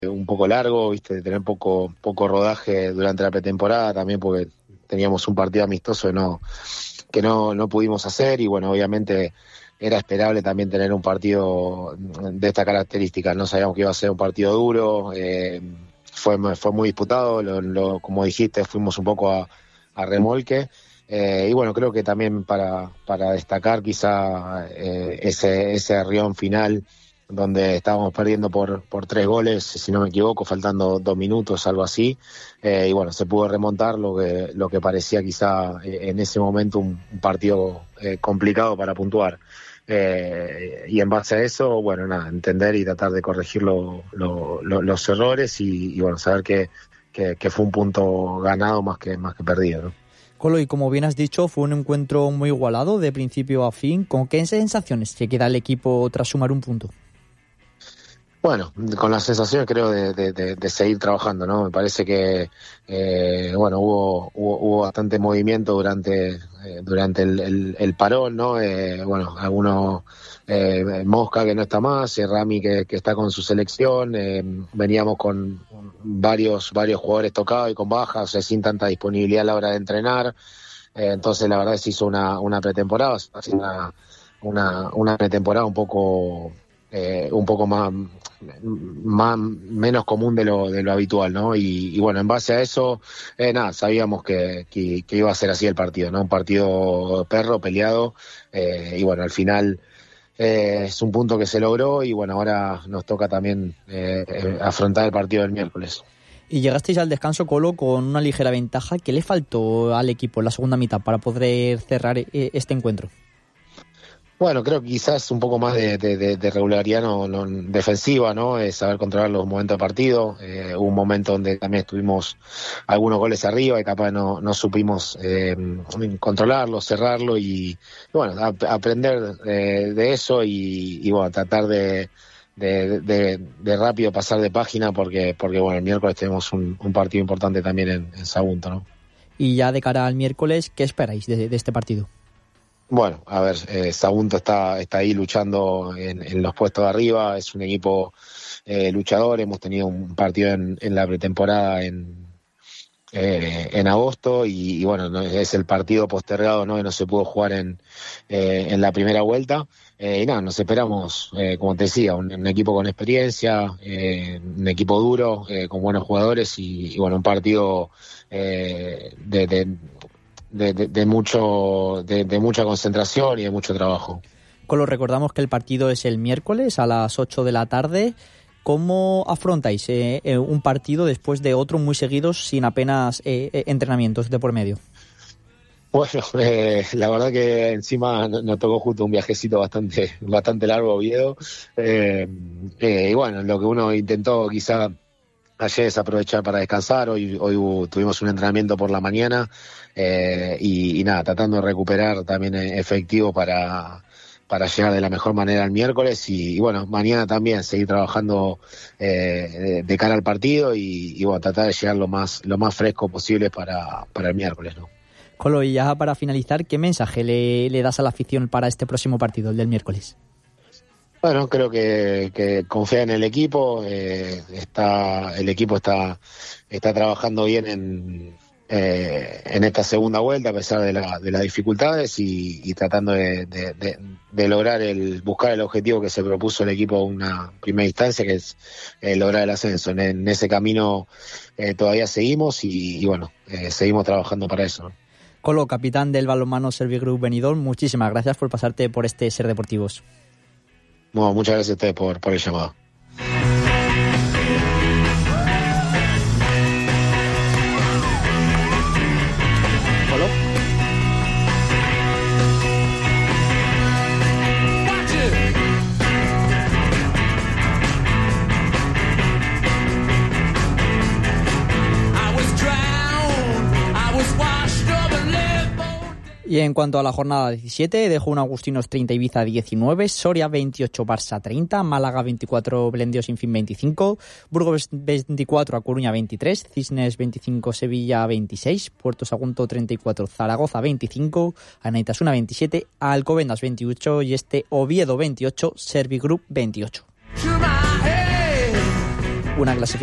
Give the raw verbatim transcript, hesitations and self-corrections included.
un poco largo, viste, de tener poco, poco rodaje durante la pretemporada, también porque teníamos un partido amistoso que no, que no, no pudimos hacer, y bueno, obviamente era esperable también tener un partido de esta característica. No sabíamos que iba a ser un partido duro, eh, fue, fue muy disputado, lo, lo, como dijiste, fuimos un poco a, a remolque, eh, y bueno, creo que también para, para destacar quizá eh, ese, ese arrión final, donde estábamos perdiendo por, por tres goles, si no me equivoco, faltando dos minutos, algo así, eh, y bueno, se pudo remontar lo que, lo que parecía quizá eh, en ese momento un, un partido eh, complicado para puntuar. Eh, y en base a eso, bueno, nada, entender y tratar de corregir lo, lo, lo, los errores y, y bueno, saber que, que, que fue un punto ganado más que, más que perdido, ¿no? Colo, y como bien has dicho, fue un encuentro muy igualado de principio a fin. ¿Con qué sensaciones se queda el equipo tras sumar un punto? Bueno, con las sensaciones creo de, de, de, de seguir trabajando, ¿no? Me parece que eh, bueno, hubo, hubo hubo bastante movimiento durante eh, durante el, el, el parón, ¿no? Eh, bueno, algunos eh, Mosca que no está más, eh, Rami que, que está con su selección, eh, veníamos con varios varios jugadores tocados y con bajas, o sea, sin tanta disponibilidad a la hora de entrenar, eh, entonces la verdad se hizo una una pretemporada, una una una pretemporada un poco Eh, un poco más, más menos común de lo de lo habitual, ¿no? Y, y bueno, en base a eso, eh, nada, sabíamos que, que, que iba a ser así el partido, ¿no? Un partido perro, peleado, eh, y bueno, al final eh, es un punto que se logró y bueno, ahora nos toca también eh, afrontar el partido del miércoles. Y llegasteis al descanso, Colo, con una ligera ventaja. ¿Qué le faltó al equipo en la segunda mitad para poder cerrar este encuentro? Bueno, creo que quizás un poco más de, de, de, de regularidad no, no, defensiva, ¿no? Es saber controlar los momentos de partido. Eh, hubo un momento donde también estuvimos algunos goles arriba y capaz no, no supimos eh, controlarlo, cerrarlo y, y bueno, a, aprender eh, de eso y, y bueno, tratar de, de, de, de rápido pasar de página porque, porque bueno, el miércoles tenemos un, un partido importante también en, en Sagunto, ¿no? Y ya de cara al miércoles, ¿qué esperáis de, de este partido? Bueno, a ver, eh, Sagunto está, está ahí luchando en, en los puestos de arriba, es un equipo eh, luchador, hemos tenido un partido en, en la pretemporada en, eh, en agosto y, y bueno, no, es el partido postergado, ¿no? Que no se pudo jugar en, eh, en la primera vuelta, eh, y nada, nos esperamos, eh, como te decía, un, un equipo con experiencia, eh, un equipo duro, eh, con buenos jugadores y, y bueno, un partido eh, de... de De, de, de mucho de, de mucha concentración y de mucho trabajo. Colo, recordamos que el partido es el miércoles a las ocho de la tarde. ¿Cómo afrontáis eh, eh, un partido después de otro muy seguidos sin apenas eh, eh, entrenamientos de por medio? Bueno, eh, la verdad que encima nos tocó justo un viajecito bastante bastante largo a Oviedo, eh, eh, y bueno, lo que uno intentó quizá ayer es aprovechar para descansar. Hoy hoy hubo, tuvimos un entrenamiento por la mañana, eh, y, y nada, tratando de recuperar también efectivo para, para llegar de la mejor manera el miércoles y, y bueno, mañana también seguir trabajando eh, de, de cara al partido y, y bueno, tratar de llegar lo más lo más fresco posible para, para el miércoles, ¿no? Colo, y ya para finalizar, ¿qué mensaje le, le das a la afición para este próximo partido, el del miércoles? Bueno, creo que, que confía en el equipo, eh, está el equipo está está trabajando bien en eh, en esta segunda vuelta a pesar de, la, de las dificultades y, y tratando de, de, de, de lograr el buscar el objetivo que se propuso el equipo en una primera instancia, que es eh, lograr el ascenso. En, en ese camino eh, todavía seguimos y, y bueno, eh, seguimos trabajando para eso, ¿no? Colo, capitán del balonmano Servigroup Benidorm, muchísimas gracias por pasarte por este Ser Deportivos. Bueno, muchas gracias a ustedes por, por el llamado. ¿Colo? Y en cuanto a la jornada diecisiete, dejó un Agustinos treinta, Ibiza diecinueve, Soria veintiocho, Barça treinta, Málaga veinticuatro, Blendio Sinfín veinticinco, Burgos veinticuatro, A Coruña veintitrés, Cisnes veinticinco, Sevilla veintiséis, Puerto Sagunto treinta y cuatro, Zaragoza veinticinco, Anaitasuna veintisiete, Alcobendas veintiocho y este Oviedo veintiocho, Servigroup veintiocho. buena clasificación.